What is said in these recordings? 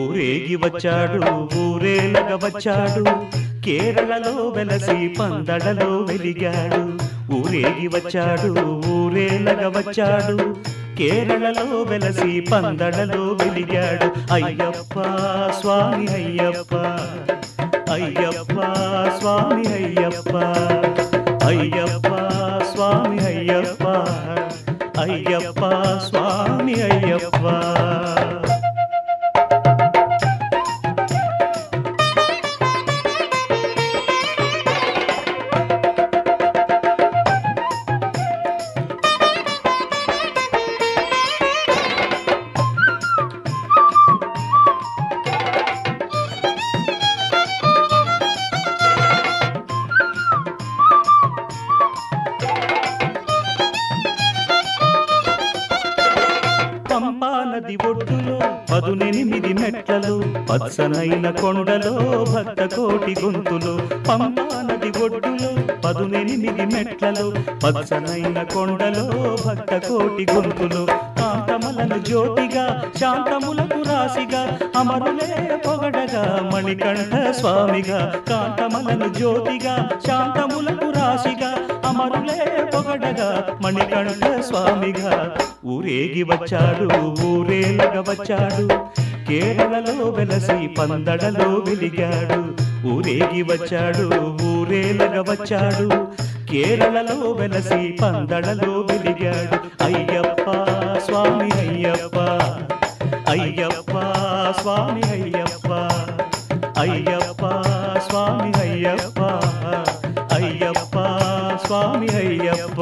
ఊరేగి వచ్చాడు ఊరేలగ వచ్చాడు కేరళలో వెలసి పందడలో వెలిగాడు ఊరేగి వచ్చాడు ఊరేలగ వచ్చాడు కేరళలో వెలసి పందడలో వెలిగాడు అయ్యప్ప స్వామి అయ్యప్ప అయ్యప్ప స్వామి అయ్యప్ప అయ్యప్ప స్వామి అయ్యప్ప అయ్యప్ప స్వామి అయ్యప్ప పంపా నది ఒడ్డులో 18 మెట్లలో పచ్చనైన కొండలో భక్త కోటి గొంతులు పంపా నది ఒడ్డులో 18 మెట్లలో పచ్చనైన కొండలో భక్త కోటి గొంతులు కాంతమలను జ్యోతిగా శాంతములకు రాశిగా అమరులే పొగడగా మణికంఠ స్వామిగా కాంతమలను జ్యోతిగా శాంతములకు రాశిగా అమరులే పొగడగా మణికంఠ స్వామిగా ఊరేగి వచ్చాడు ఊరేలగ వచ్చాడు కేరళలో వెలసి పందడలో వెలిగాడు ఊరేగి వచ్చాడు ఊరేలగ వచ్చాడు కేరళలో వెలసి పందడలో వెలిగాడు అయ్యప్ప స్వామి అయ్యప్ప అయ్యప్ప స్వామి అయ్యప్ప అయ్యప్ప స్వామి అయ్యప్ప అయ్యప్ప స్వామి అయ్యప్ప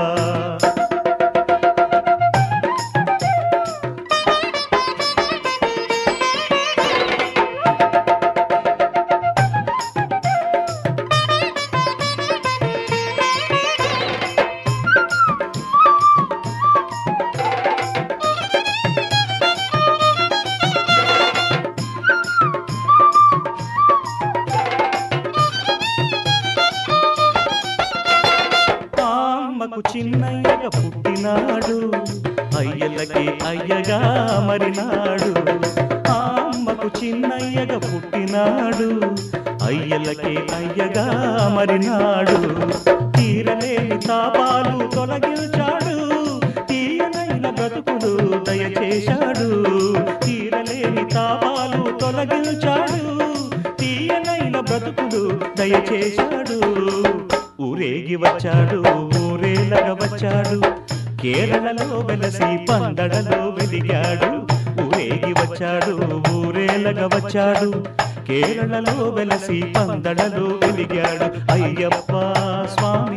అమ్మకు చిన్నయ్యగా పుట్టినాడు అయ్యలకి అయ్యగా మరినాడు అమ్మకు చిన్నయ్యగా పుట్టినాడు అయ్యలకి అయ్యగా మరినాడు తీరలేని తాపాలు తొలగించాడు తీయనైన బ్రతుకులు దయచేశాడు తీరలేని తాపాలు తొలగించాడు తీయనైన బ్రతుకులు దయచేశాడు ఊరేగి వచ్చాడు ఊరేలగ వచ్చాడు కేరళలో వెలసి పందడలో వెలిగాడు ఊరేగి వచ్చాడు ఊరేలగ వచ్చాడు కేరళలో వెలసి పందడలో వెలిగాడు అయ్యప్ప స్వామి